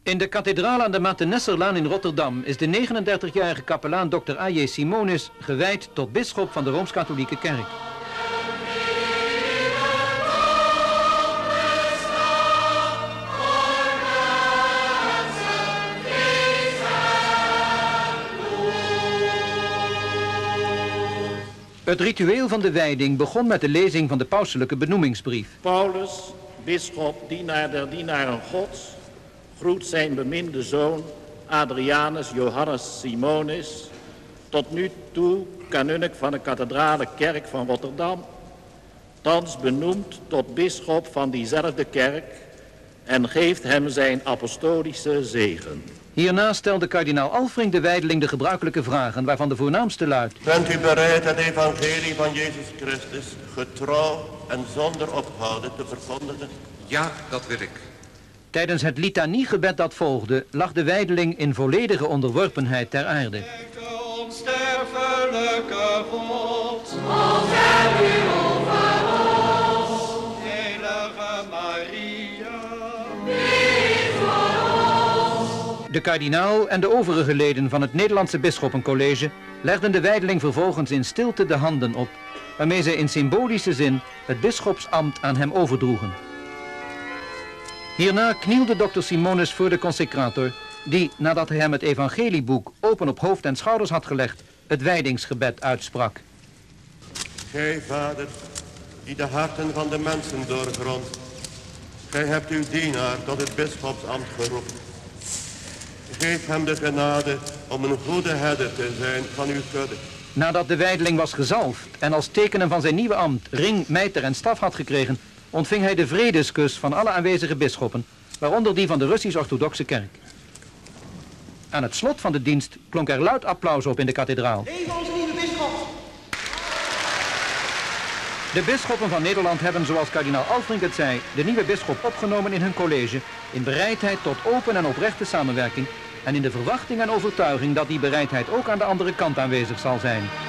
In de kathedraal aan de Maarten-Nesserlaan in Rotterdam is de 39-jarige kapelaan Dr. A.J. Simonis gewijd tot bisschop van de Rooms-Katholieke Kerk. Het ritueel van de wijding begon met de lezing van de pauselijke benoemingsbrief. Paulus, bisschop, dienaar der dienaren Gods, groet zijn beminde zoon Adrianus Johannes Simonis, tot nu toe kanunnik van de kathedrale kerk van Rotterdam, thans benoemd tot bisschop van diezelfde kerk, en geeft hem zijn apostolische zegen. Hierna stelde kardinaal Alfring de wijdeling de gebruikelijke vragen, waarvan de voornaamste luidt: Bent u bereid het evangelie van Jezus Christus getrouw en zonder ophouden te verkondigen? Ja, dat wil ik. Tijdens het litaniegebed dat volgde, lag de wijdeling in volledige onderworpenheid ter aarde. Onsterfelijke God, Ontzeg u over ons, heilige Maria, bid voor ons. De kardinaal en de overige leden van het Nederlandse Bisschoppencollege legden de wijdeling vervolgens in stilte de handen op, waarmee zij in symbolische zin het bisschopsambt aan hem overdroegen. Hierna knielde dokter Simonis voor de consecrator, die, nadat hij hem het evangelieboek open op hoofd en schouders had gelegd, het wijdingsgebed uitsprak. Gij, Vader, die de harten van de mensen doorgrondt, gij hebt uw dienaar tot het bisschopsambt geroepen. Geef hem de genade om een goede herder te zijn van uw kudde. Nadat de wijdeling was gezalfd en als tekenen van zijn nieuwe ambt ring, mijter en staf had gekregen, ontving hij de vredeskus van alle aanwezige bisschoppen, waaronder die van de Russisch-Orthodoxe Kerk. Aan het slot van de dienst klonk er luid applaus op in de kathedraal. Leven onze nieuwe bisschop! De bisschoppen van Nederland hebben, zoals kardinaal Alfring het zei, de nieuwe bisschop opgenomen in hun college, in bereidheid tot open en oprechte samenwerking en in de verwachting en overtuiging dat die bereidheid ook aan de andere kant aanwezig zal zijn.